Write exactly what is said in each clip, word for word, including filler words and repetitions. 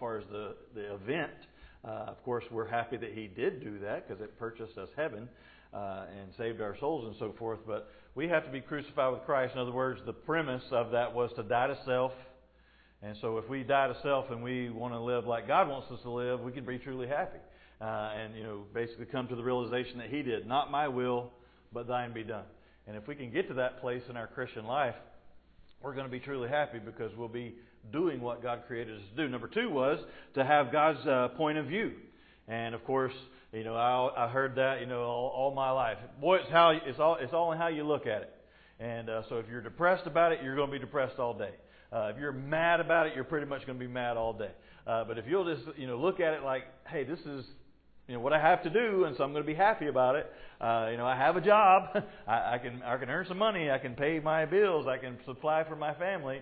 far as the, the event. Uh, of course, we're happy that He did do that because it purchased us heaven uh, and saved our souls and so forth. But we have to be crucified with Christ. In other words, the premise of that was to die to self. And so if we die to self and we want to live like God wants us to live, we can be truly happy. Uh, and, you know, basically come to the realization that He did, not my will, but thine be done. And if we can get to that place in our Christian life, we're going to be truly happy because we'll be doing what God created us to do. Number two was to have God's uh, point of view. And of course, you know, I, I heard that, you know, all, all my life. Boy, it's how it's all it's all in how you look at it. And uh, so if you're depressed about it, you're going to be depressed all day. Uh, if you're mad about it, you're pretty much going to be mad all day. Uh, but if you'll just, you know, look at it like, hey, this is, you know, what I have to do, and so I'm going to be happy about it. Uh, you know, I have a job. I, I can I can earn some money. I can pay my bills. I can supply for my family.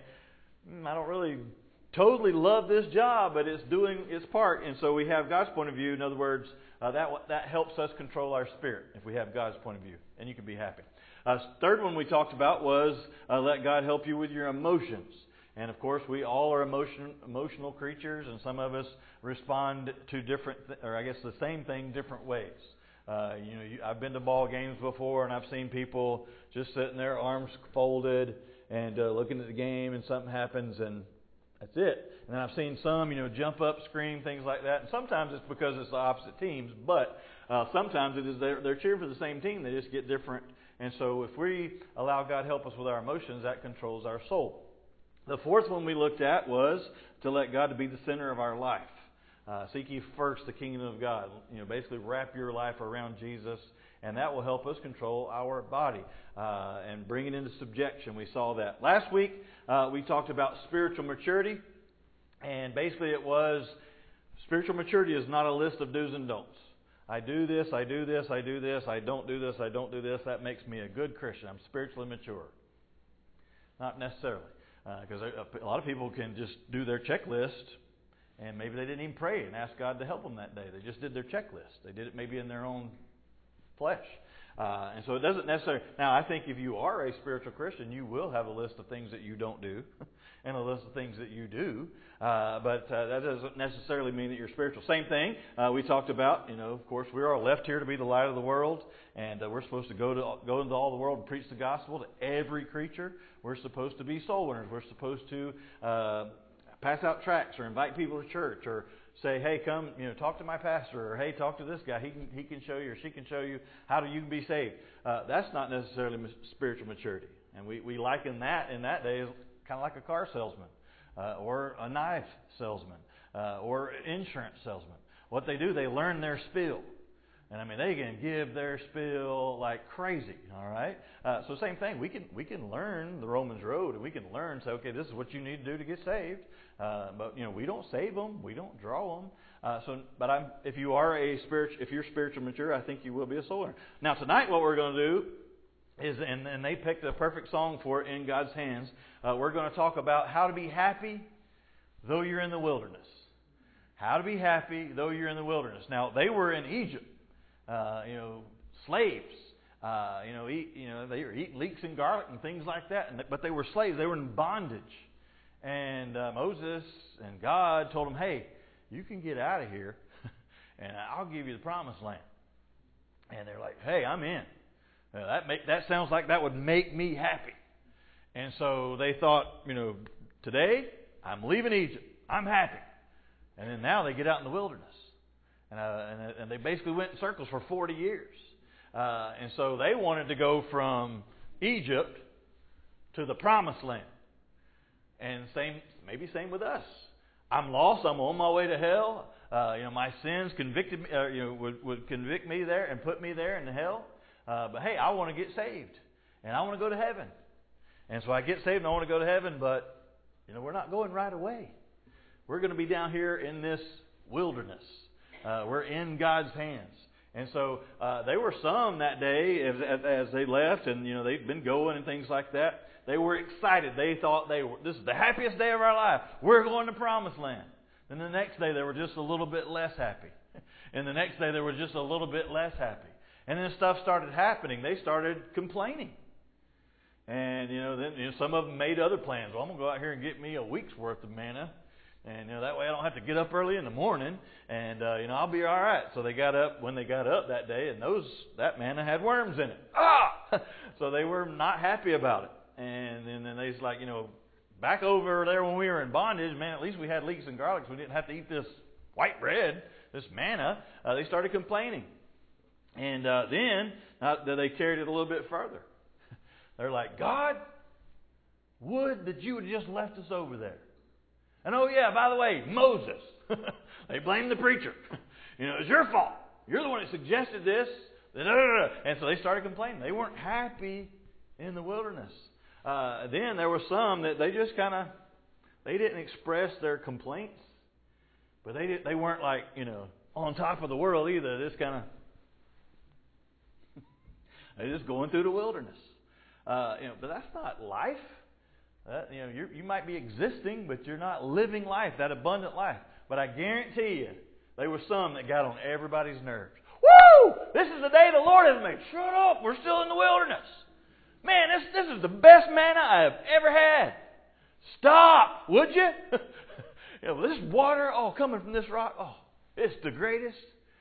I don't really totally love this job, but it's doing its part. And so we have God's point of view. In other words, uh, that that helps us control our spirit if we have God's point of view, and you can be happy. Uh, third one we talked about was uh, let God help you with your emotions. And of course, we all are emotion, emotional creatures, and some of us respond to different, th- or I guess the same thing, different ways. Uh, you know, you, I've been to ball games before, and I've seen people just sitting there, arms folded, and uh, looking at the game, and something happens, and that's it. And then I've seen some, you know, jump up, scream, things like that. And sometimes it's because it's the opposite teams, but uh, sometimes it is they're, they're cheering for the same team. They just get different. And so if we allow God help us with our emotions, that controls our soul. The fourth one we looked at was to let God to be the center of our life. Uh, seek ye first the kingdom of God. You know, basically wrap your life around Jesus, and that will help us control our body uh, and bring it into subjection. We saw that. Last week, uh, we talked about spiritual maturity, and basically it was spiritual maturity is not a list of do's and don'ts. I do this, I do this, I do this, I don't do this, I don't do this. That makes me a good Christian. I'm spiritually mature. Not necessarily. Because uh, a lot of people can just do their checklist, and maybe they didn't even pray and ask God to help them that day. They just did their checklist. They did it maybe in their own flesh. Uh, and so it doesn't necessarily... Now, I think if you are a spiritual Christian, you will have a list of things that you don't do and a list of things that you do. Uh, but uh, that doesn't necessarily mean that you're spiritual. Same thing uh, we talked about. You know, of course, we are left here to be the light of the world, and uh, we're supposed to go to go into all the world and preach the gospel to every creature. We're supposed to be soul winners. We're supposed to uh, pass out tracts or invite people to church or say, hey, come, you know, talk to my pastor, or hey, talk to this guy. He can he can show you, or she can show you how do you can be saved. Uh, that's not necessarily spiritual maturity, and we we liken that in that day as kind of like a car salesman, uh, or a knife salesman, uh, or insurance salesman. What they do, they learn their spiel. And I mean, they can give their spiel like crazy, all right? Uh, so same thing, we can we can learn the Romans road, and we can learn, say, okay, this is what you need to do to get saved. Uh, but, you know, we don't save them, we don't draw them. Uh, so, but I'm, if you are a spiritual, if you're spiritual mature, I think you will be a soul winner. Now, tonight what we're going to do is, and, and they picked the perfect song for it, In God's Hands. Uh, we're going to talk about how to be happy though you're in the wilderness. How to be happy though you're in the wilderness. Now, they were in Egypt. Uh, you know, slaves. Uh, you know, eat. You know, they were eating leeks and garlic and things like that. And, but they were slaves. They were in bondage. And uh, Moses and God told them, "Hey, you can get out of here, and I'll give you the promised land." And they're like, "Hey, I'm in. Uh, that make that sounds like that would make me happy." And so they thought, you know, today I'm leaving Egypt. I'm happy. And then now they get out in the wilderness. And, uh, and, and they basically went in circles for forty years. Uh, and so they wanted to go from Egypt to the promised land. And same, maybe same with us. I'm lost. I'm on my way to hell. Uh, you know, my sins convicted me, uh, you know, would, would convict me there and put me there in the hell. Uh, but hey, I want to get saved. And I want to go to heaven. And so I get saved and I want to go to heaven. But, you know, we're not going right away. We're going to be down here in this wilderness. Uh, we're in God's hands. And so uh, there were some that day as, as, as they left, and you know they'd been going and things like that. They were excited. They thought they were, this is the happiest day of our life. We're going to Promised Land. Then the next day they were just a little bit less happy. And the next day they were just a little bit less happy. And then stuff started happening. They started complaining. And you know then you know, some of them made other plans. Well, I'm going to go out here and get me a week's worth of manna. And, you know, that way I don't have to get up early in the morning, and, uh, you know, I'll be all right. So they got up when they got up that day, and those that manna had worms in it. Ah! So they were not happy about it. And then, then they was like, you know, back over there when we were in bondage, man, at least we had leeks and garlics. We didn't have to eat this white bread, this manna. Uh, they started complaining. And uh, then uh, they carried it a little bit further. They're like, God, would that you had just left us over there. And oh yeah, by the way, Moses. They blamed the preacher. You know, it's your fault. You're the one that suggested this. And so they started complaining. They weren't happy in the wilderness. Uh, then there were some that they just kind of, they didn't express their complaints. But they did, they weren't like, you know, on top of the world either. They just kind of, they're just going through the wilderness. Uh, you know, but that's not life. Uh, you know, you're, you might be existing, but you're not living life, that abundant life. But I guarantee you, there were some that got on everybody's nerves. Woo! This is the day the Lord has made. Shut up! We're still in the wilderness. Man, this this is the best manna I have ever had. Stop, would you? You know, this water, oh, coming from this rock, oh, it's the greatest.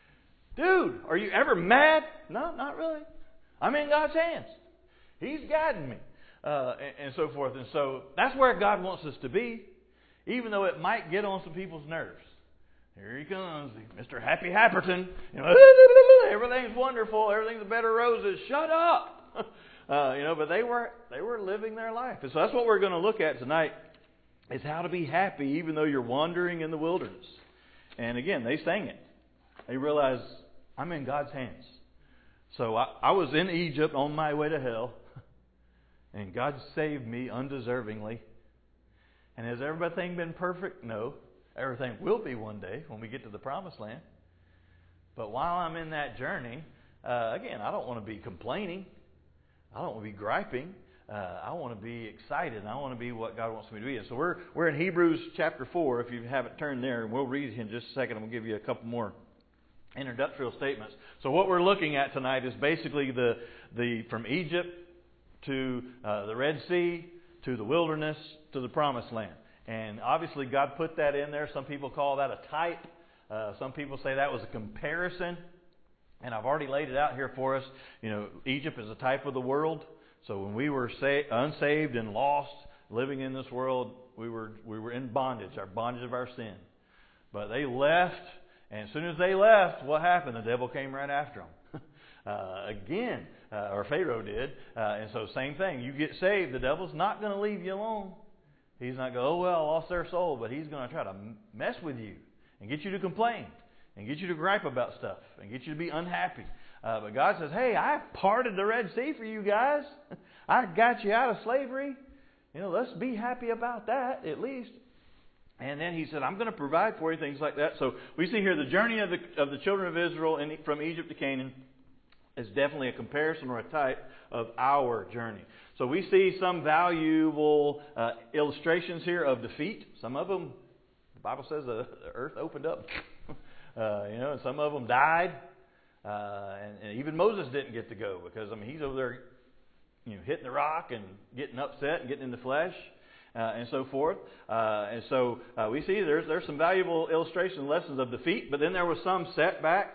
Dude, are you ever mad? No, not really. I'm in God's hands. He's guiding me. Uh, and, and so forth. And so that's where God wants us to be, even though it might get on some people's nerves. Here he comes, Mister Happy Happerton. You know, everything's wonderful, everything's a bed of roses. Shut up, uh, you know. But they were they were living their life, and so that's what we're going to look at tonight: is how to be happy even though you're wandering in the wilderness. And again, they sang it. They realized I'm in God's hands. So I, I was in Egypt on my way to hell. And God saved me undeservingly. And has everything been perfect? No. Everything will be one day when we get to the promised land. But while I'm in that journey, uh, again, I don't want to be complaining. I don't want to be griping. Uh, I want to be excited. And I want to be what God wants me to be. And so we're we're in Hebrews chapter four. If you haven't turned there, and we'll read it in just a second. I'm going to give you a couple more introductory statements. So what we're looking at tonight is basically the the from Egypt to uh, the Red Sea, to the wilderness, to the Promised Land. And obviously God put that in there. Some people call that a type. Uh, some people say that was a comparison. And I've already laid it out here for us. You know, Egypt is a type of the world. So when we were sa- unsaved and lost, living in this world, we were we were in bondage, our bondage of our sin. But they left, and as soon as they left, what happened? The devil came right after them. uh, again. Uh, or Pharaoh did. Uh, and so same thing. You get saved, the devil's not going to leave you alone. He's not going, oh, well, I lost their soul. But he's going to try to mess with you and get you to complain and get you to gripe about stuff and get you to be unhappy. Uh, but God says, hey, I parted the Red Sea for you guys. I got you out of slavery. You know, let's be happy about that at least. And then he said, I'm going to provide for you, things like that. So we see here the journey of the, of the children of Israel in, from Egypt to Canaan. Is definitely a comparison or a type of our journey. So we see some valuable uh, illustrations here of defeat. Some of them, the Bible says the, the earth opened up. uh, you know, and some of them died. Uh, and, and even Moses didn't get to go because, I mean, he's over there, you know, hitting the rock and getting upset and getting in the flesh. Uh, and so forth. Uh, and so uh, we see there's there's some valuable illustration lessons of defeat, but then there were some setbacks.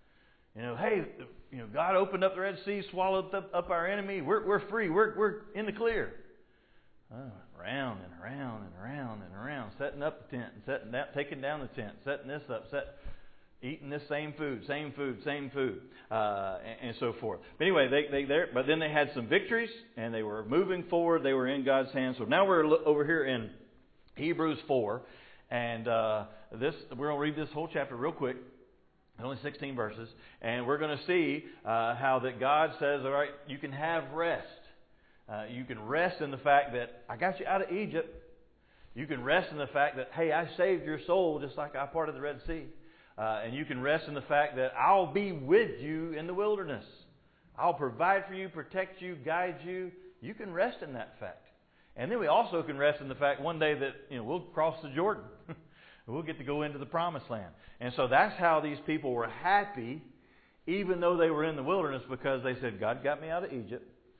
You know, hey, you know, God opened up the Red Sea, swallowed up, up our enemy. We're we're free. We're we're in the clear. Oh, around and around and around and around, setting up the tent and setting down, taking down the tent, setting this up, set, eating this same food, same food, same food, uh, and, and so forth. But anyway, they they there. But then they had some victories, and they were moving forward. They were in God's hands. So now we're over here in Hebrews four, and uh, this we're going to read this whole chapter real quick. Only sixteen verses, and we're going to see uh, how that God says, all right, you can have rest. Uh, you can rest in the fact that I got you out of Egypt. You can rest in the fact that, hey, I saved your soul just like I parted the Red Sea. Uh, and you can rest in the fact that I'll be with you in the wilderness. I'll provide for you, protect you, guide you. You can rest in that fact. And then we also can rest in the fact one day that, you know, we'll cross the Jordan. We'll get to go into the Promised Land. And so that's how these people were happy, even though they were in the wilderness, because they said, God got me out of Egypt.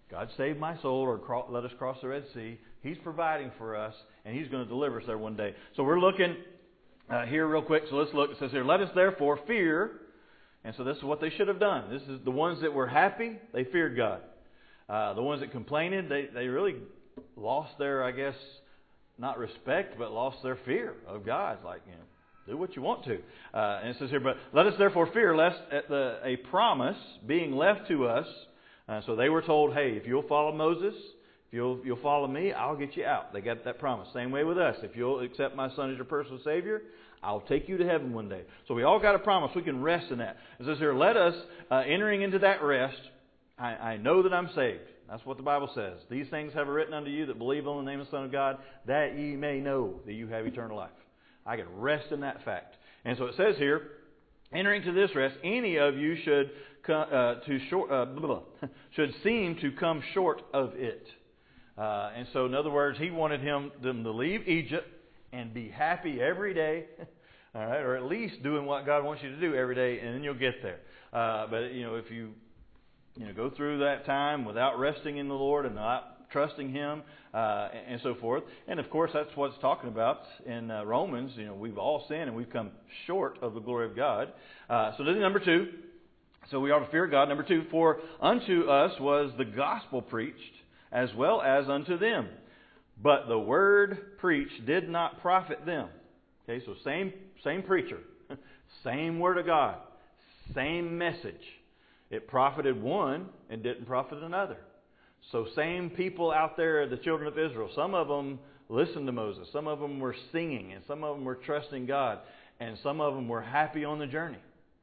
God saved my soul, or cro- let us cross the Red Sea. He's providing for us, and He's going to deliver us there one day. So we're looking uh, here real quick. So let's look. It says here, let us therefore fear. And so this is what they should have done. This is the ones that were happy, they feared God. Uh, the ones that complained, they, they really lost their, I guess, not respect, but lost their fear of God. Like, you know, do what you want to. Uh, and it says here, but let us therefore fear lest at the, a promise being left to us. Uh, so they were told, hey, if you'll follow Moses, if you'll, you'll follow me, I'll get you out. They got that promise. Same way with us. If you'll accept my Son as your personal Savior, I'll take you to heaven one day. So we all got a promise. We can rest in that. It says here, let us, uh, entering into that rest, I, I know that I'm saved. That's what the Bible says. These things have I written unto you that believe on the name of the Son of God, that ye may know that you have eternal life. I can rest in that fact. And so it says here, entering to this rest, any of you should uh, to short, uh, blah, blah, should seem to come short of it. Uh, and so, in other words, he wanted him them to leave Egypt and be happy every day, all right, or at least doing what God wants you to do every day, and then you'll get there. Uh, but you know, if you you know go through that time without resting in the Lord and not trusting Him, uh, and, and so forth, and of course that's what it's talking about in uh, Romans. You know, we've all sinned and we've come short of the glory of God. Uh, so this is number two. So we are to fear God. Number two, for unto us was the gospel preached, as well as unto them. But the word preached did not profit them. Okay, so same same preacher, same word of God, same message. It profited one and didn't profit another. So same people out there, the children of Israel, some of them listened to Moses. Some of them were singing, and some of them were trusting God, and some of them were happy on the journey.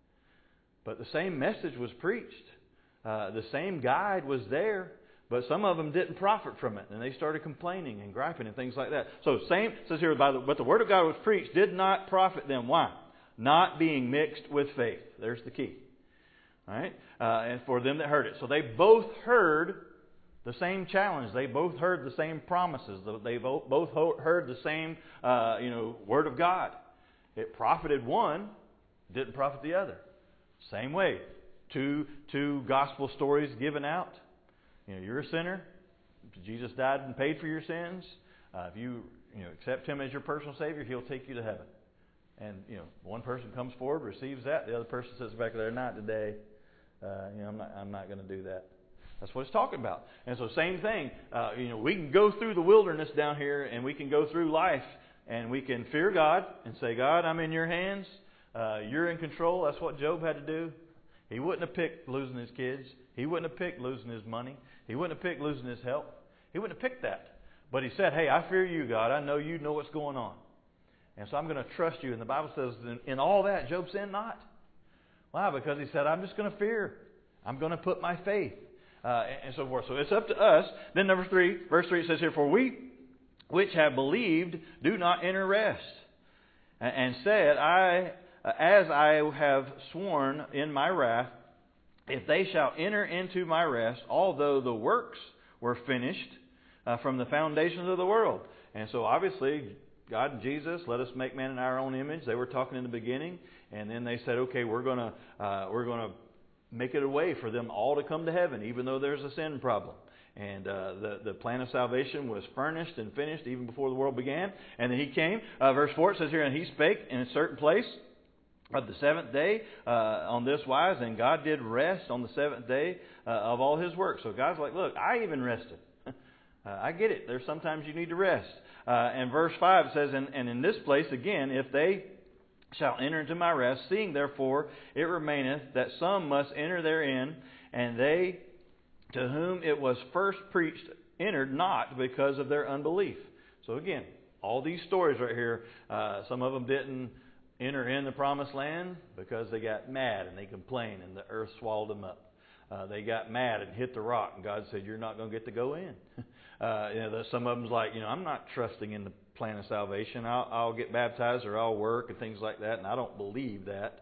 But the same message was preached. Uh, the same guide was there. But some of them didn't profit from it, and they started complaining and griping and things like that. So, same says here, by the, but the word of God was preached did not profit them. Why? Not being mixed with faith. There's the key. All right, uh, and for them that heard it, so they both heard the same challenge. They both heard the same promises. They both both heard the same, uh, you know, word of God. It profited one, didn't profit the other. Same way, two two gospel stories given out. You know, you're a sinner. Jesus died and paid for your sins. Uh, if you, you know, accept Him as your personal Savior, He'll take you to heaven. And, you know, one person comes forward, receives that. The other person sits back there, not today. Uh, you know, I'm not, I'm not going to do that. That's what it's talking about. And so same thing. Uh, you know, we can go through the wilderness down here, and we can go through life, and we can fear God and say, God, I'm in your hands. Uh, you're in control. That's what Job had to do. He wouldn't have picked losing his kids. He wouldn't have picked losing his money. He wouldn't have picked losing his health. He wouldn't have picked that. But he said, hey, I fear you, God. I know you know what's going on. And so I'm going to trust you. And the Bible says, in, in all that, Job sinned not. Why? Because he said, I'm just going to fear. I'm going to put my faith. Uh, and, and so forth. So it's up to us. Then number three, verse three, it says here, for we which have believed do not enter rest. And, and said, I, as I have sworn in my wrath, if they shall enter into my rest, although the works were finished uh, from the foundations of the world. And so obviously, God and Jesus, let us make man in our own image. They were talking in the beginning, and then they said, okay, we're going to uh, we're going to make it a way for them all to come to heaven, even though there's a sin problem. And uh, the, the plan of salvation was furnished and finished even before the world began. And then He came. Uh, verse four, it says here, and He spake in a certain place of the seventh day uh, on this wise, and God did rest on the seventh day uh, of all His work. So God's like, look, I even rested. uh, I get it. There's sometimes you need to rest. Uh, and verse five says, and, and in this place again, if they shall enter into my rest, seeing therefore it remaineth that some must enter therein, and they to whom it was first preached entered not because of their unbelief. So again, all these stories right here, uh, some of them didn't enter in the promised land because they got mad and they complained and the earth swallowed them up. Uh, they got mad and hit the rock, and God said, you're not going to get to go in. uh, you know, some of them's like, you know, I'm not trusting in the plan of salvation. I'll, I'll get baptized or I'll work and things like that, and I don't believe that.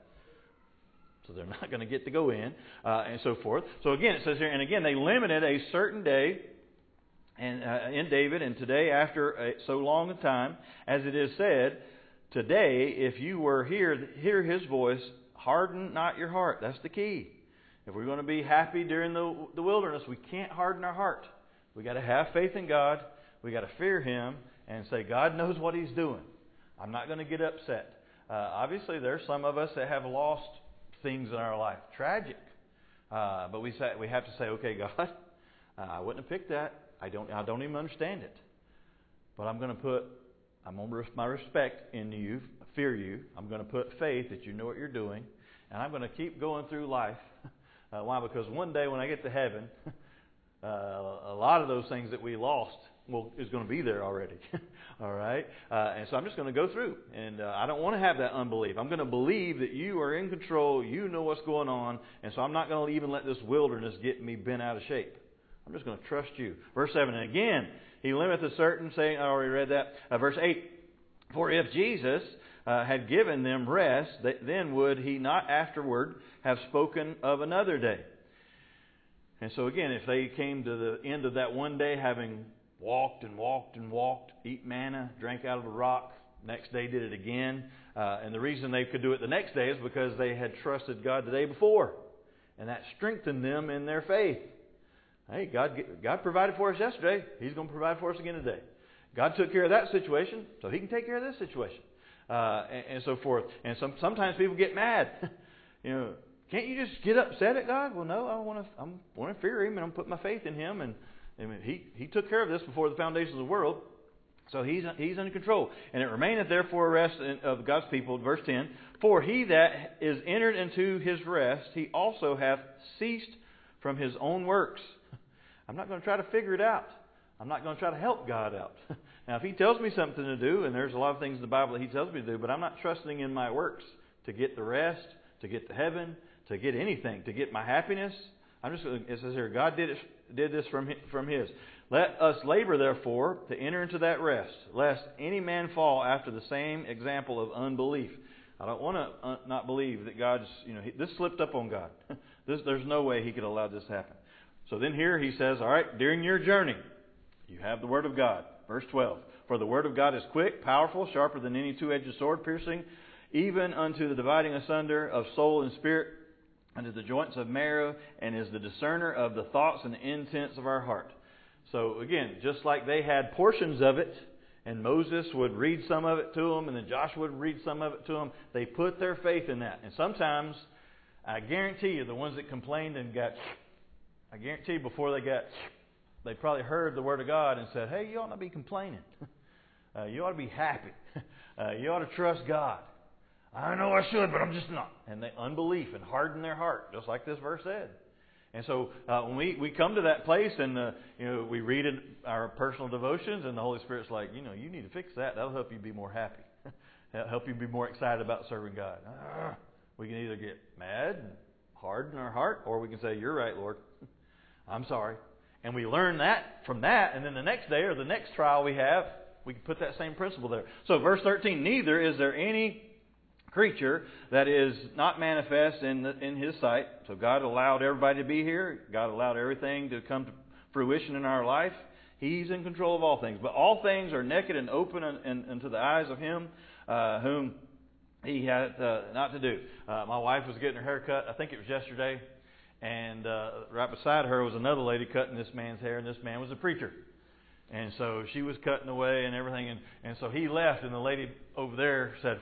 So they're not going to get to go in, uh, and so forth. So again, it says here, and again, they limited a certain day and uh, in David, and today after a, so long a time, as it is said, today, if you were here, hear His voice, harden not your heart. That's the key. If we're going to be happy during the, the wilderness, we can't harden our heart. We got to have faith in God. We got to fear Him and say, God knows what He's doing. I'm not going to get upset. Uh, obviously, there's some of us that have lost things in our life. Tragic. Uh, but we say, we have to say, okay, God, uh, I wouldn't have picked that. I don't I don't even understand it. But I'm going to put, I'm going to risk my respect in you, fear you. I'm going to put faith that you know what you're doing. And I'm going to keep going through life. Uh, why? Because one day when I get to heaven, uh, a lot of those things that we lost will, is going to be there already. All right? Uh, and so I'm just going to go through. And uh, I don't want to have that unbelief. I'm going to believe that you are in control. You know what's going on. And so I'm not going to even let this wilderness get me bent out of shape. I'm just going to trust you. Verse seven, and again, He limiteth certain, saying, I already read that. Uh, verse eight, for if Jesus uh, had given them rest, then would He not afterward have spoken of another day? And so again, if they came to the end of that one day having walked and walked and walked, eat manna, drank out of the rock, next day did it again. Uh, and the reason they could do it the next day is because they had trusted God the day before. And that strengthened them in their faith. Hey, God, God provided for us yesterday. He's going to provide for us again today. God took care of that situation, so He can take care of this situation. Uh, and, and so forth. And some, sometimes people get mad. You know, can't you just get upset at God? Well, no, I want to. I want to fear Him, and I'm put my faith in Him, and, and He He took care of this before the foundations of the world, so He's He's in control. And it remaineth therefore a rest of God's people. Verse ten: for he that is entered into his rest, he also hath ceased from his own works. I'm not going to try to figure it out. I'm not going to try to help God out. Now, if He tells me something to do, and there's a lot of things in the Bible that He tells me to do, but I'm not trusting in my works to get the rest, to get to heaven, to get anything, to get my happiness. I'm just. It says here, God did it, did this from from His. Let us labor, therefore, to enter into that rest, lest any man fall after the same example of unbelief. I don't want to uh, not believe that God's. You know, he, this slipped up on God. this, there's no way He could allow this to happen. So then here He says, all right, during your journey, you have the Word of God. Verse twelve. For the Word of God is quick, powerful, sharper than any two-edged sword, piercing even unto the dividing asunder of soul and spirit, unto the joints of marrow, and is the discerner of the thoughts and the intents of our heart. So again, just like they had portions of it, and Moses would read some of it to them, and then Joshua would read some of it to them, they put their faith in that. And sometimes, I guarantee you, the ones that complained and got, I guarantee you before they got, they probably heard the Word of God and said, hey, you ought not be complaining. Uh, you ought to be happy. Uh, you ought to trust God. I know I should, but I'm just not. And they unbelief and harden their heart, just like this verse said. And so uh, when we, we come to that place and uh, you know we read it, our personal devotions, and the Holy Spirit's like, you know, you need to fix that. That'll help you be more happy. That'll help you be more excited about serving God. Uh, we can either get mad and harden our heart, or we can say, you're right, Lord. I'm sorry. And we learn that from that, and then the next day or the next trial we have, we can put that same principle there. So verse thirteen, neither is there any creature that is not manifest in the, in His sight. So God allowed everybody to be here. God allowed everything to come to fruition in our life. He's in control of all things. But all things are naked and open unto the eyes of Him uh, whom He had uh, not to do. Uh, my wife was getting her hair cut. I think it was yesterday. And uh, right beside her was another lady cutting this man's hair, and this man was a preacher. And so she was cutting away and everything. And, and so he left, and the lady over there said,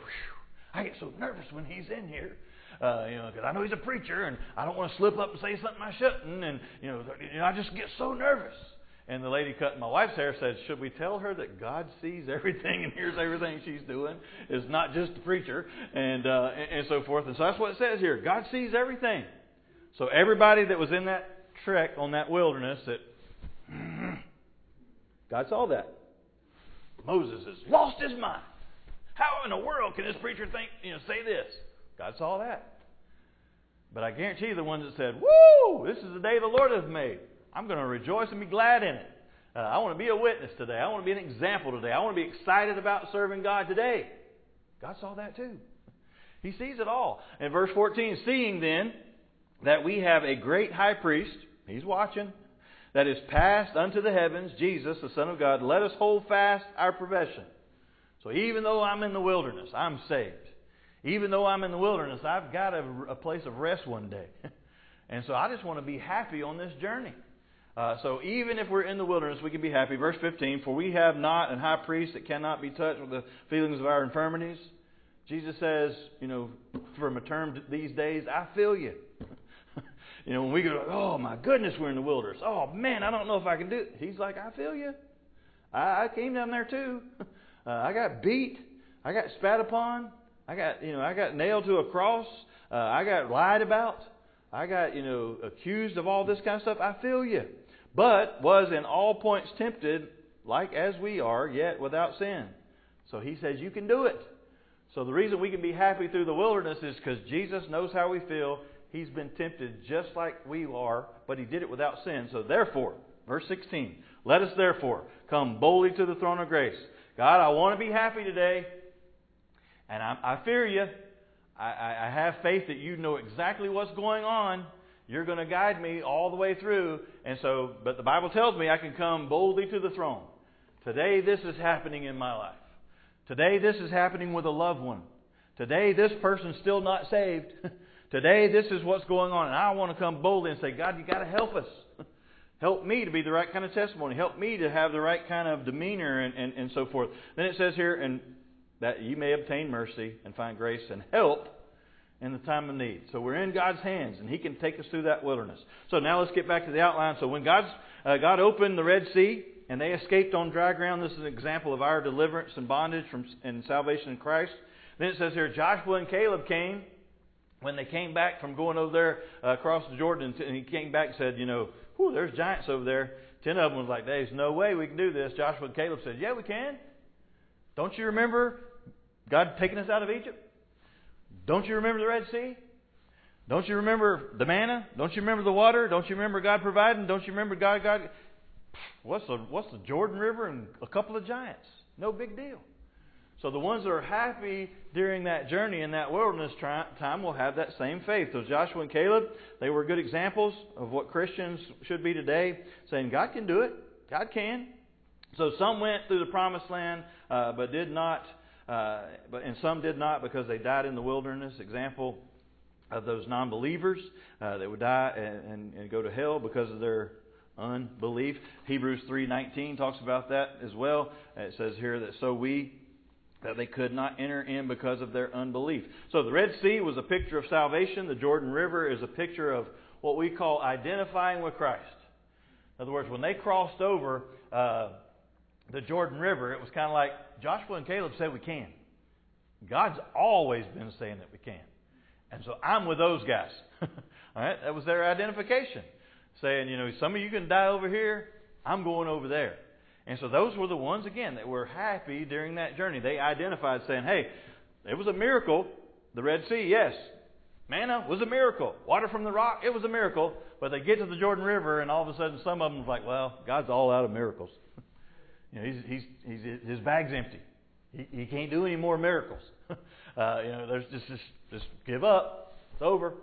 I get so nervous when he's in here, uh, you know, because I know he's a preacher, and I don't want to slip up and say something I shouldn't, and you know, you know, I just get so nervous. And the lady cutting my wife's hair said, should we tell her that God sees everything and hears everything she's doing? It's not just the preacher, and, uh, and and so forth. And so that's what it says here. God sees everything. So everybody that was in that trek on that wilderness, that God saw that. Moses has lost his mind. How in the world can this preacher think, you know, say this? God saw that. But I guarantee you the ones that said, woo, this is the day the Lord has made. I'm going to rejoice and be glad in it. Uh, I want to be a witness today. I want to be an example today. I want to be excited about serving God today. God saw that too. He sees it all. In verse fourteen, seeing then that we have a great high priest, He's watching, that is passed unto the heavens, Jesus, the Son of God, let us hold fast our profession. So even though I'm in the wilderness, I'm saved. Even though I'm in the wilderness, I've got a, a place of rest one day. And so I just want to be happy on this journey. Uh, so even if we're in the wilderness, we can be happy. Verse fifteen, for we have not an high priest that cannot be touched with the feelings of our infirmities. Jesus says, you know, from a term these days, I feel you. You know, when we go, oh my goodness, we're in the wilderness. Oh man, I don't know if I can do it. He's like, I feel you. I, I came down there too. Uh, I got beat. I got spat upon. I got, you know, I got nailed to a cross. Uh, I got lied about. I got, you know, accused of all this kind of stuff. I feel you. But was in all points tempted, like as we are, yet without sin. So he says you can do it. So the reason we can be happy through the wilderness is because Jesus knows how we feel. He's been tempted just like we are, but He did it without sin. So therefore, verse sixteen, let us therefore come boldly to the throne of grace. God, I want to be happy today, and I, I fear you. I, I have faith that you know exactly what's going on. You're going to guide me all the way through. And so, but the Bible tells me I can come boldly to the throne. Today this is happening in my life. Today this is happening with a loved one. Today this person's still not saved. Today this is what's going on. And I want to come boldly and say, God, you got to help us. Help me to be the right kind of testimony. Help me to have the right kind of demeanor and, and, and so forth. Then it says here, and that you may obtain mercy and find grace and help in the time of need. So we're in God's hands, and He can take us through that wilderness. So now let's get back to the outline. So when God's, uh, God opened the Red Sea and they escaped on dry ground, this is an example of our deliverance and bondage from and salvation in Christ. Then it says here, Joshua and Caleb came when they came back from going over there uh, across the Jordan, and he came back and said, you know, whew, there's giants over there. Ten of them was like, there's no way we can do this. Joshua and Caleb said, yeah, we can. Don't you remember God taking us out of Egypt? Don't you remember the Red Sea? Don't you remember the manna? Don't you remember the water? Don't you remember God providing? Don't you remember God? God, what's the what's the Jordan River and a couple of giants? No big deal. So the ones that are happy during that journey in that wilderness time will have that same faith. So Joshua and Caleb, they were good examples of what Christians should be today, saying God can do it. God can. So some went through the promised land, uh, but did not. Uh, but and some did not because they died in the wilderness. Example of those non-believers uh, that would die and, and, and go to hell because of their unbelief. Hebrews three nineteen talks about that as well. It says here that so we that they could not enter in because of their unbelief. So the Red Sea was a picture of salvation. The Jordan River is a picture of what we call identifying with Christ. In other words, when they crossed over uh, the Jordan River, it was kind of like Joshua and Caleb said we can. God's always been saying that we can. And so I'm with those guys. All right, that was their identification. Saying, you know, some of you can die over here, I'm going over there. And so those were the ones, again, that were happy during that journey. They identified saying, hey, it was a miracle. The Red Sea, yes. Manna was a miracle. Water from the rock, it was a miracle. But they get to the Jordan River, and all of a sudden some of them was like, well, God's all out of miracles. You know, he's, he's, he's, his bag's empty. He, he can't do any more miracles. uh, you know, there's just, just, just give up. It's over.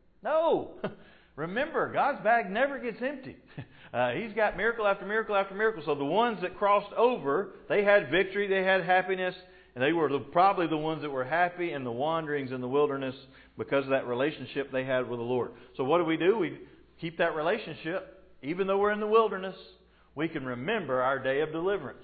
No. Remember, God's bag never gets empty. Uh, he's got miracle after miracle after miracle. So the ones that crossed over, they had victory, they had happiness, and they were the, probably the ones that were happy in the wanderings in the wilderness because of that relationship they had with the Lord. So what do we do? We keep that relationship. Even though we're in the wilderness, we can remember our day of deliverance.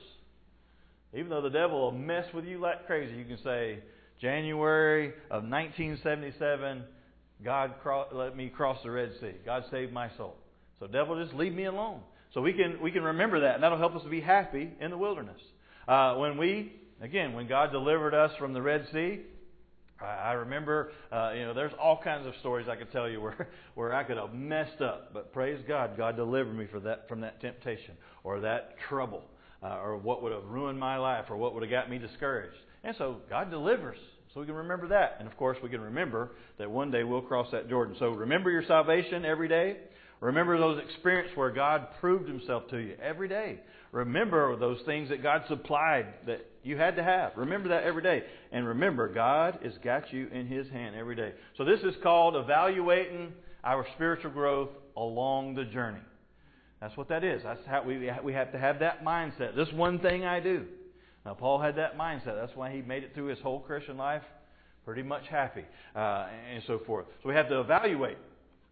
Even though the devil will mess with you like crazy, you can say, January of nineteen seventy-seven, God cro- let me cross the Red Sea. God saved my soul. So devil, just leave me alone. So we can we can remember that, and that'll help us to be happy in the wilderness. Uh, when we, again, when God delivered us from the Red Sea, I, I remember, uh, you know, there's all kinds of stories I could tell you where, where I could have messed up. But praise God, God delivered me for that, from that temptation or that trouble uh, or what would have ruined my life or what would have got me discouraged. And so God delivers. So we can remember that. And of course, we can remember that one day we'll cross that Jordan. So remember your salvation every day. Remember those experiences where God proved Himself to you every day. Remember those things that God supplied that you had to have. Remember that every day. And remember, God has got you in His hand every day. So this is called evaluating our spiritual growth along the journey. That's what that is. That's how we we have to have that mindset. This one thing I do. Now, Paul had that mindset. That's why he made it through his whole Christian life pretty much happy uh, and so forth. So we have to evaluate.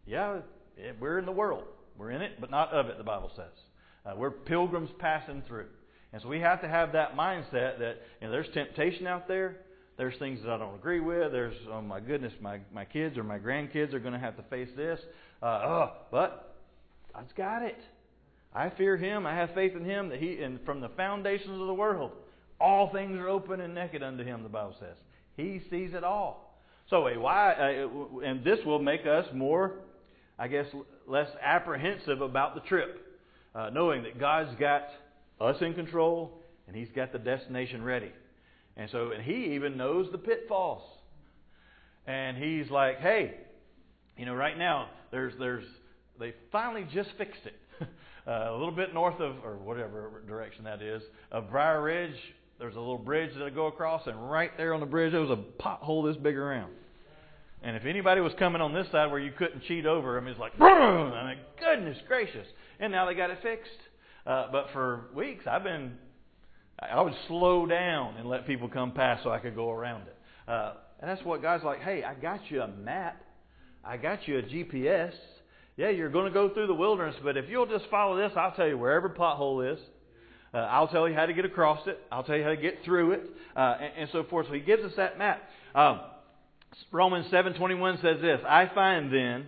Yeah, we're in the world. We're in it, but not of it, the Bible says. Uh, we're pilgrims passing through. And so we have to have that mindset that, you know, there's temptation out there. There's things that I don't agree with. There's, oh my goodness, my, my kids or my grandkids are going to have to face this. Uh, oh, but God's got it. I fear Him. I have faith in Him that He, and from the foundations of the world, all things are open and naked unto Him, the Bible says. He sees it all. So, a why, uh, and this will make us more, I guess, less apprehensive about the trip, uh, knowing that God's got us in control and He's got the destination ready. And so, and He even knows the pitfalls. And He's like, hey, you know, right now there's there's they finally just fixed it. uh, a little bit north of, or whatever direction that is, of Briar Ridge. There's a little bridge that I go across, and right there on the bridge there was a pothole this big around. And if anybody was coming on this side where you couldn't cheat over, I mean, it's like, boom! I mean, goodness gracious! And now they got it fixed. Uh, but for weeks, I've been, I would slow down and let people come past so I could go around it. Uh, and that's what God's like, hey, I got you a map. I got you a G P S. Yeah, you're going to go through the wilderness, but if you'll just follow this, I'll tell you where every pothole is. Uh, I'll tell you how to get across it. I'll tell you how to get through it, uh, and, and so forth. So He gives us that map. Um, Romans seven twenty-one says this, I find then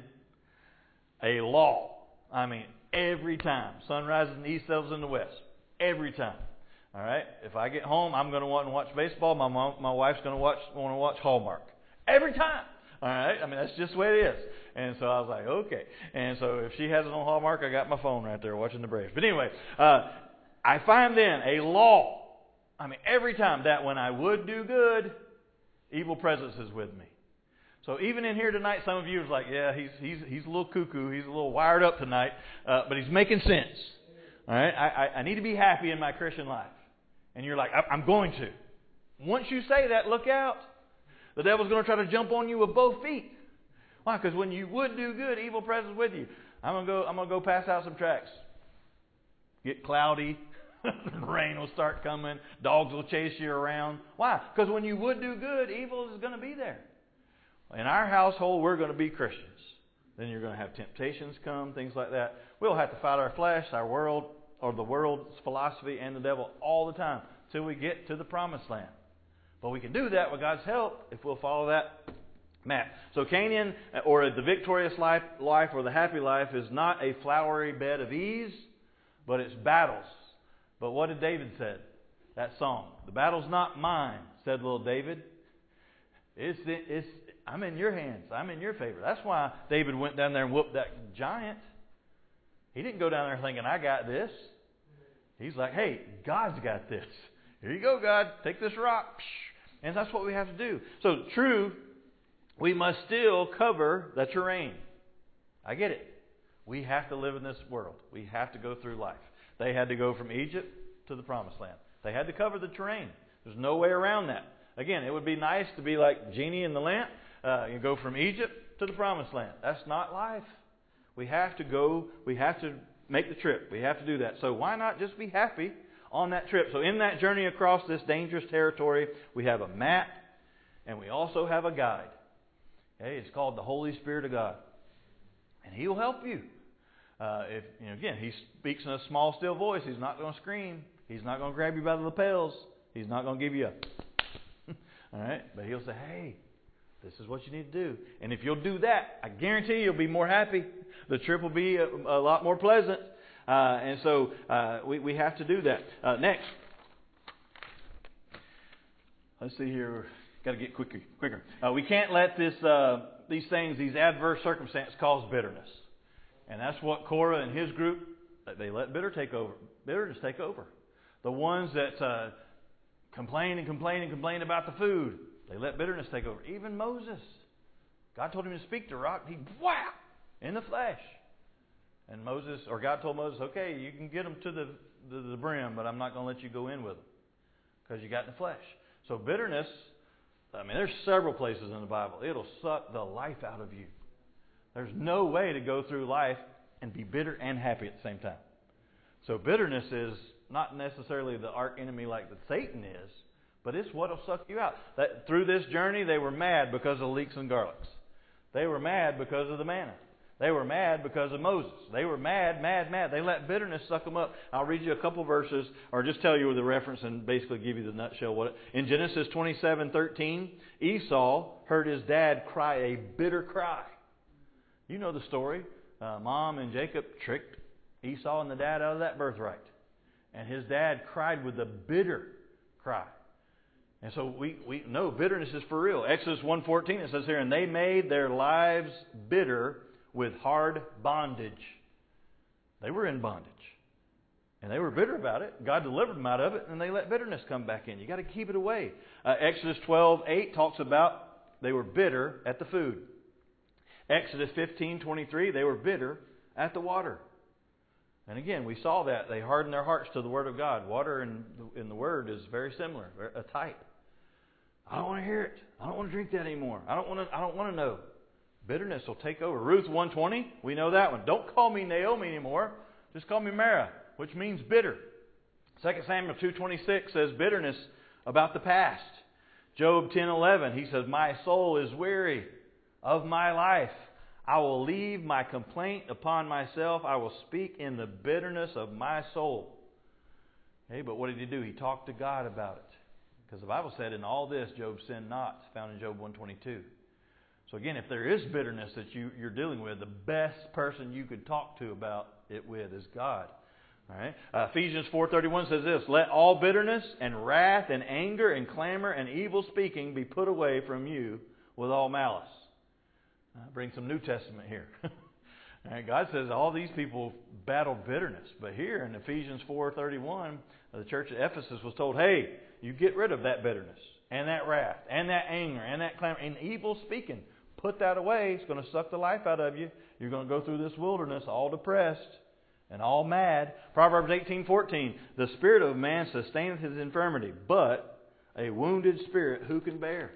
a law. I mean, every time. Sun rises in the east, settles in the west. Every time. All right? If I get home, I'm going to want to watch baseball. My mom, my wife's going to watch want to watch Hallmark. Every time. All right? I mean, that's just the way it is. And so I was like, okay. And so if she has it on Hallmark, I got my phone right there watching the Braves. But anyway, uh, I find then a law. I mean, every time that when I would do good, evil presence is with me. So even in here tonight, some of you is like, yeah, he's he's he's a little cuckoo, he's a little wired up tonight, uh, but he's making sense. All right, I, I I need to be happy in my Christian life, and you're like, I'm going to. Once you say that, look out. The devil's going to try to jump on you with both feet. Why? Because when you would do good, evil presence with you. I'm gonna go. I'm gonna go pass out some tracts. Get cloudy. Rain will start coming. Dogs will chase you around. Why? Because when you would do good, evil is going to be there. In our household, we're going to be Christians. Then you're going to have temptations come, things like that. We'll have to fight our flesh, our world, or the world's philosophy and the devil all the time till we get to the promised land. But we can do that with God's help if we'll follow that map. So Canaan, or the victorious life, life or the happy life, is not a flowery bed of ease, but it's battles. But what did David say? That song, the battle's not mine, said little David. It's, it's, I'm in your hands. I'm in your favor. That's why David went down there and whooped that giant. He didn't go down there thinking, I got this. He's like, hey, God's got this. Here you go, God. Take this rock. And that's what we have to do. So, true, we must still cover the terrain. I get it. We have to live in this world. We have to go through life. They had to go from Egypt to the Promised Land. They had to cover the terrain. There's no way around that. Again, it would be nice to be like Genie in the lamp. Uh, you go from Egypt to the Promised Land. That's not life. We have to go. We have to make the trip. We have to do that. So why not just be happy on that trip? So in that journey across this dangerous territory, we have a map and we also have a guide. Okay, it's called the Holy Spirit of God. And He will help you. Uh, if you know, again, He speaks in a small, still voice. He's not going to scream. He's not going to grab you by the lapels. He's not going to give you a... All right? But He'll say, hey, this is what you need to do. And if you'll do that, I guarantee you'll be more happy. The trip will be a, a lot more pleasant. Uh, and so uh, we, we have to do that. Uh, next. Let's see here. Got to get quicker. quicker. Uh, we can't let this uh, these things, these adverse circumstances cause bitterness. And that's what Korah and his group, they let bitter take over. bitterness take over. The ones that uh, complain and complain and complain about the food, they let bitterness take over. Even Moses. God told him to speak to rock. He, wow, in the flesh. And Moses, or God told Moses, okay, you can get them to the, the, the brim, but I'm not going to let you go in with them because you got in the flesh. So bitterness, I mean, there's several places in the Bible. It'll suck the life out of you. There's no way to go through life and be bitter and happy at the same time. So bitterness is not necessarily the arch enemy like that Satan is, but it's what will suck you out. That through this journey, they were mad because of leeks and garlics. They were mad because of the manna. They were mad because of Moses. They were mad, mad, mad. They let bitterness suck them up. I'll read you a couple verses, or just tell you the reference and basically give you the nutshell. What it, in Genesis twenty-seven thirteen, Esau heard his dad cry a bitter cry. You know the story. Uh, Mom and Jacob tricked Esau and the dad out of that birthright. And his dad cried with a bitter cry. And so we, we know bitterness is for real. Exodus one fourteen, it says here, and they made their lives bitter with hard bondage. They were in bondage. And they were bitter about it. God delivered them out of it, and they let bitterness come back in. You've got to keep it away. Uh, Exodus twelve eight talks about they were bitter at the food. Exodus fifteen twenty-three, they were bitter at the water. And again, we saw that. They hardened their hearts to the Word of God. Water in the, in the Word is very similar, a type. I don't want to hear it. I don't want to drink that anymore. I don't want to, I don't want to know. Bitterness will take over. Ruth one twenty, we know that one. Don't call me Naomi anymore. Just call me Mara, which means bitter. Second Samuel two twenty-six says bitterness about the past. Job ten eleven, he says, my soul is weary of my life. I will leave my complaint upon myself. I will speak in the bitterness of my soul. Hey, but what did he do? He talked to God about it. Because the Bible said, in all this, Job sinned not, found in Job one twenty-two. So again, if there is bitterness that you, you're dealing with, the best person you could talk to about it with is God. All right. Uh, Ephesians four thirty-one says this, let all bitterness and wrath and anger and clamor and evil speaking be put away from you with all malice. Uh, bring some New Testament here. All right, God says all these people battled bitterness. But here in Ephesians four thirty-one, the church at Ephesus was told, hey, you get rid of that bitterness and that wrath and that anger and that clamor and evil speaking. Put that away. It's going to suck the life out of you. You're going to go through this wilderness all depressed and all mad. Proverbs eighteen fourteen, the spirit of man sustaineth his infirmity, but a wounded spirit who can bear?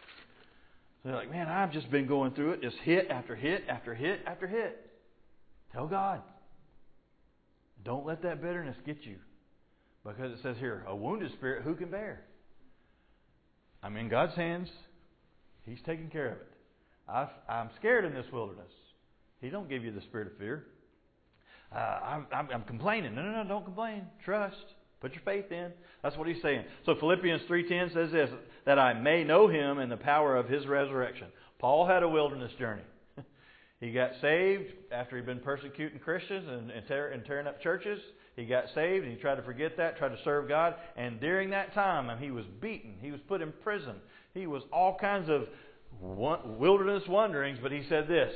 So they're like, man, I've just been going through it. Just hit after hit after hit after hit. Tell God. Don't let that bitterness get you. Because it says here, a wounded spirit who can bear? I'm in God's hands. He's taking care of it. I've, I'm scared in this wilderness. He don't give you the spirit of fear. Uh, I'm, I'm, I'm complaining. No, no, no, don't complain. Trust. Put your faith in. That's what he's saying. So Philippians three ten says this, that I may know him and the power of his resurrection. Paul had a wilderness journey. He got saved after he'd been persecuting Christians and, and, tear, and tearing up churches. He got saved and he tried to forget that, tried to serve God. And during that time, he was beaten. He was put in prison. He was all kinds of wilderness wanderings. But he said this,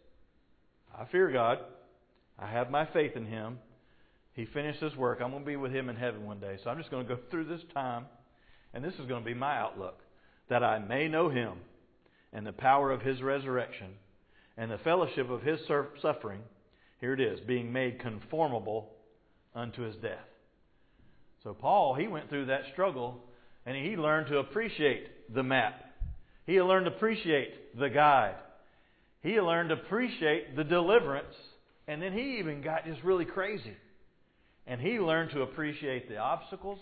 I fear God. I have my faith in him. He finished his work. I'm going to be with him in heaven one day. So I'm just going to go through this time. And this is going to be my outlook. That I may know him and the power of his resurrection and the fellowship of his suffering. Here it is. Being made conformable unto his death. So Paul, he went through that struggle and he learned to appreciate the map. He learned to appreciate the guide. He learned to appreciate the deliverance. And then he even got just really crazy. And he learned to appreciate the obstacles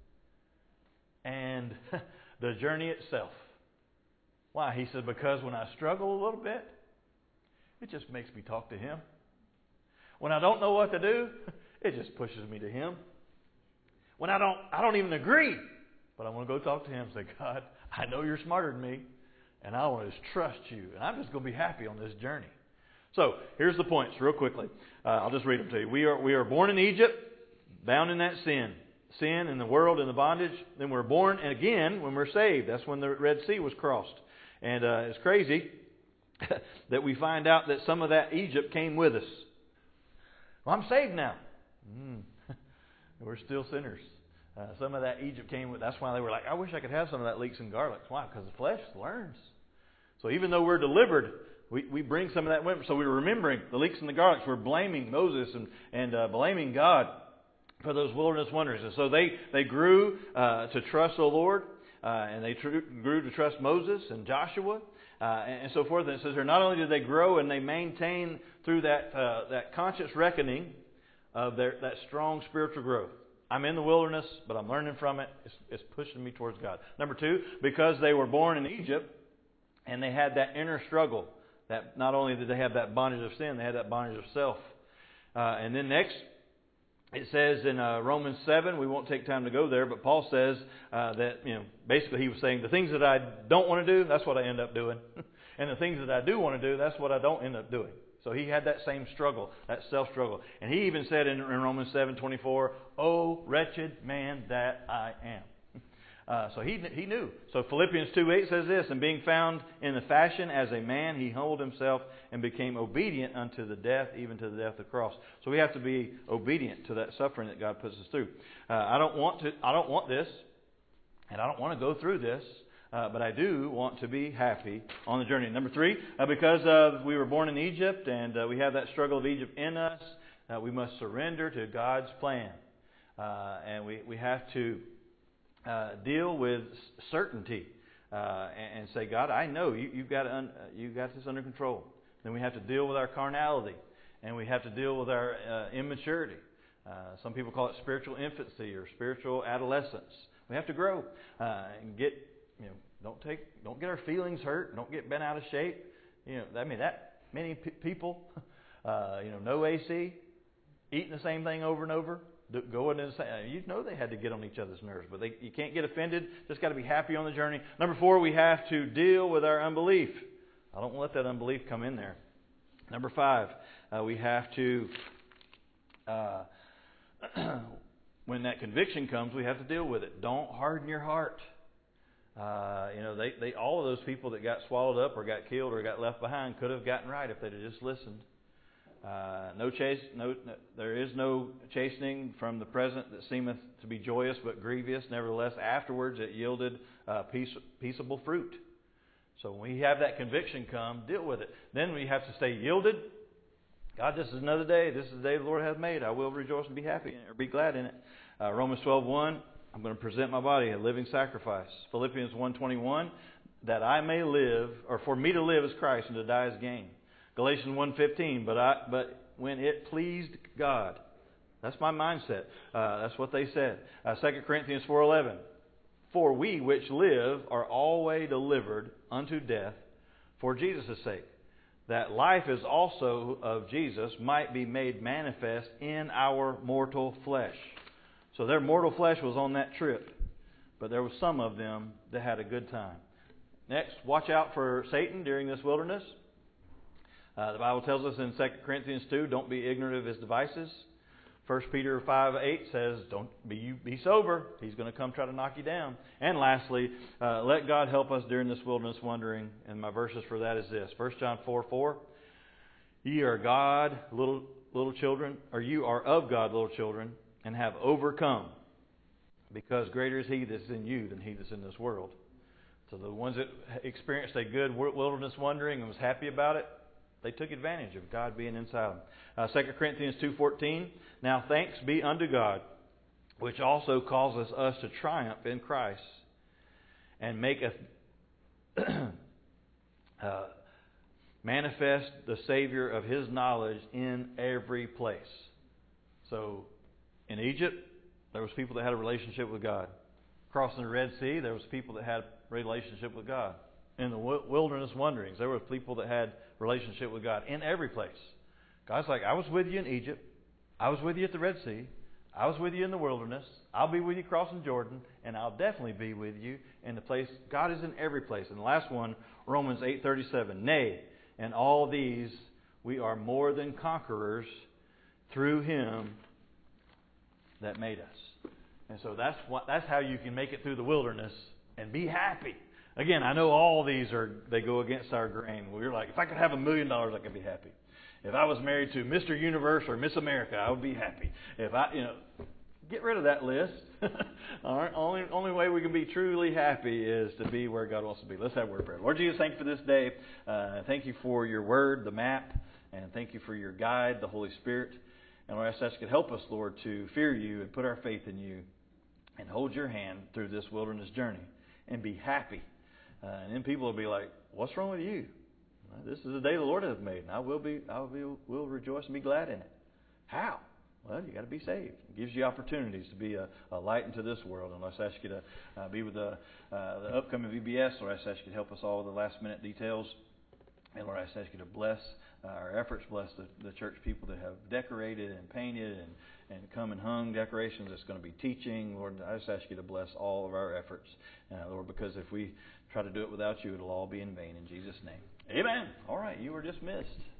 and the journey itself. Why? He said, because when I struggle a little bit, it just makes me talk to him. When I don't know what to do, it just pushes me to him. When I don't I don't even agree, but I want to go talk to him and say, God, I know you're smarter than me, and I want to just trust you. And I'm just going to be happy on this journey. So, here's the points real quickly. Uh, I'll just read them to you. We are, we are born in Egypt, bound in that sin. Sin in the world, in the bondage. Then we're born again when we're saved. That's when the Red Sea was crossed. And uh, it's crazy that we find out that some of that Egypt came with us. Well, I'm saved now. Mm. We're still sinners. Uh, some of that Egypt came with. That's why they were like, I wish I could have some of that leeks and garlic. Why? Because the flesh learns. So even though we're delivered, we, we bring some of that with us. So we're remembering the leeks and the garlics. We're blaming Moses and, and uh, blaming God for those wilderness wanderings. And so they, they grew uh, to trust the Lord. Uh, and they tr- grew to trust Moses and Joshua. Uh, and, and so forth. And it says here, not only did they grow and they maintain through that uh, that conscious reckoning of their that strong spiritual growth. I'm in the wilderness, but I'm learning from it. It's, it's pushing me towards God. Number two, because they were born in Egypt and they had that inner struggle That not only did they have that bondage of sin, they had that bondage of self. Uh, and then next, it says in uh, Romans seven, we won't take time to go there, but Paul says uh, that, you know, basically he was saying the things that I don't want to do, that's what I end up doing. And the things that I do want to do, that's what I don't end up doing. So he had that same struggle, that self-struggle. And he even said in, in Romans seven twenty-four, "Oh, wretched man that I am." Uh, so he he knew. So Philippians two eight says this, "And being found in the fashion as a man, he humbled himself and became obedient unto the death, even to the death of the cross." So we have to be obedient to that suffering that God puts us through. Uh, I don't want to. I don't want this, and I don't want to go through this. Uh, but I do want to be happy on the journey. Number three, uh, because uh, we were born in Egypt and uh, we have that struggle of Egypt in us, uh, we must surrender to God's plan. Uh, and we, we have to uh, deal with certainty uh, and, and say, God, I know you, you've, got un, you've got this under control. Then we have to deal with our carnality, and we have to deal with our uh, immaturity. Uh, some people call it spiritual infancy or spiritual adolescence. We have to grow uh, and get... You know, don't take, don't get our feelings hurt. Don't get bent out of shape. You know, I mean that many p- people, uh, you know, no A C, eating the same thing over and over, going in the same. You know, they had to get on each other's nerves, but they, you can't get offended. Just got to be happy on the journey. Number four, we have to deal with our unbelief. I don't let that unbelief come in there. Number five, uh, we have to. Uh, when that conviction comes, we have to deal with it. Don't harden your heart. Uh, you know, they, they all of those people that got swallowed up or got killed or got left behind could have gotten right if they'd have just listened. Uh, no chase, no, no, there is no chastening from the present that seemeth to be joyous but grievous. Nevertheless, afterwards it yielded uh, peace, peaceable fruit. So when we have that conviction come, deal with it. Then we have to stay yielded. God, this is another day. This is the day the Lord hath made. I will rejoice and be happy in it, or be glad in it. Uh, Romans twelve one. I'm going to present my body a living sacrifice. Philippians one twenty-one, that I may live, or for me to live is Christ and to die is gain. Galatians one fifteen, but I, but when it pleased God. That's my mindset. Uh, that's what they said. Uh, Second Corinthians four eleven, for we which live are always delivered unto death for Jesus' sake, that life is also of Jesus might be made manifest in our mortal flesh. So their mortal flesh was on that trip, but there was some of them that had a good time. Next, watch out for Satan during this wilderness. Uh, the Bible tells us in Second Corinthians two, don't be ignorant of his devices. First Peter five eight says, don't be be sober. He's going to come try to knock you down. And lastly, uh, let God help us during this wilderness wandering. And my verses for that is this. First John four four, ye are God, little little children, or you are of God, little children, and have overcome, because greater is He that's in you than he that's in this world. So the ones that experienced a good wilderness wandering and was happy about it, they took advantage of God being inside them. Uh, Second Corinthians two fourteen, now thanks be unto God, which also causes us to triumph in Christ, and maketh uh, manifest the Savior of His knowledge in every place. So, in Egypt, there was people that had a relationship with God. Crossing the Red Sea, there was people that had a relationship with God. In the wilderness wanderings, there were people that had relationship with God. In every place. God's like, I was with you in Egypt. I was with you at the Red Sea. I was with you in the wilderness. I'll be with you crossing Jordan. And I'll definitely be with you in the place. God is in every place. And the last one, Romans eight thirty-seven. Nay, in all these we are more than conquerors through Him that made us. And so that's what that's how you can make it through the wilderness and be happy. Again, I know all these are they go against our grain. We're like, if I could have a million dollars, I could be happy. If I was married to Mister Universe or Miss America, I would be happy. If I, you know, get rid of that list. All right, only only way we can be truly happy is to be where God wants to be. Let's have a word of prayer. Lord Jesus, thank you for this day. Uh, thank you for your word, the map, and thank you for your guide, the Holy Spirit. And Lord, I ask that you could help us, Lord, to fear you and put our faith in you and hold your hand through this wilderness journey and be happy. Uh, and then people will be like, what's wrong with you? Well, this is the day the Lord has made, and I will be, I will, be, will rejoice and be glad in it. How? Well, you got to be saved. It gives you opportunities to be a, a light into this world. And let's ask you to uh, be with the, uh, the upcoming V B S. Or I ask you to help us all with the last minute details. And Lord, I just ask you to bless uh, our efforts, bless the, the church people that have decorated and painted and, and come and hung decorations that's going to be teaching. Lord, I just ask you to bless all of our efforts, uh, Lord, because if we try to do it without you, it'll all be in vain. In Jesus' name. Amen. All right, you are dismissed.